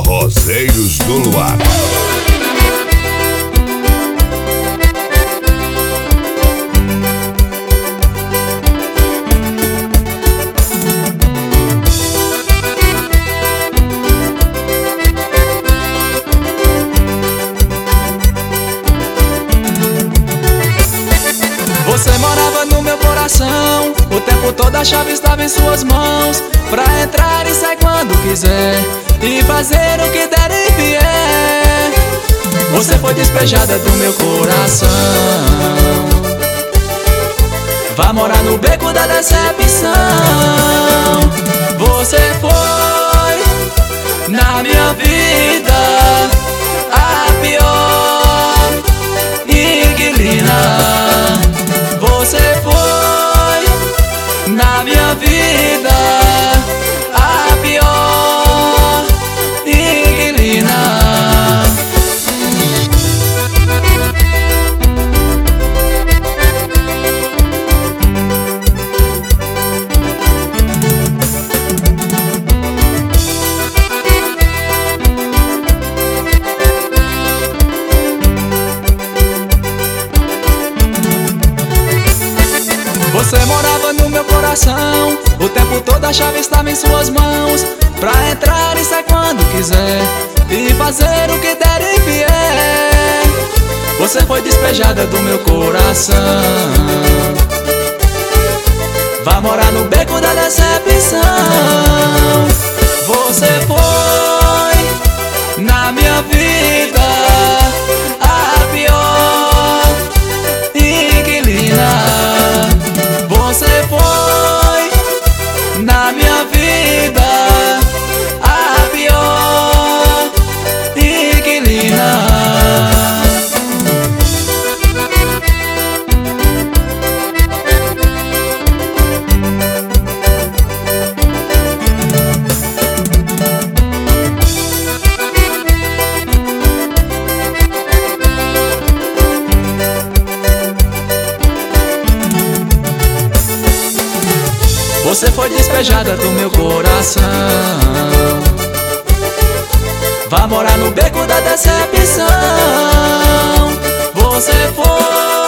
Forrozeiros do Luar. Você morava no meu coração, o tempo todo a chave estava em suas mãos, pra entrar e sair quando quiser, e fazer o que der e vier. Você foi despejada do meu coração, vá morar no beco da decepção. Você foi, na minha vida, a pior inquilina. Você foi, na minha vida, a pior inquilina. Você morava no meu coração, o tempo todo a chave estava em suas mãos, pra entrar e sair quando quiser, e fazer o que der e vier. Você foi despejada do meu coração, vá morar no beco da decepção. Você foi, na minha vida, a pior inquilina. Você foi, na minha vida, a pior inquilina. Você foi despejada do meu coração, vá morar no beco da decepção. Você foi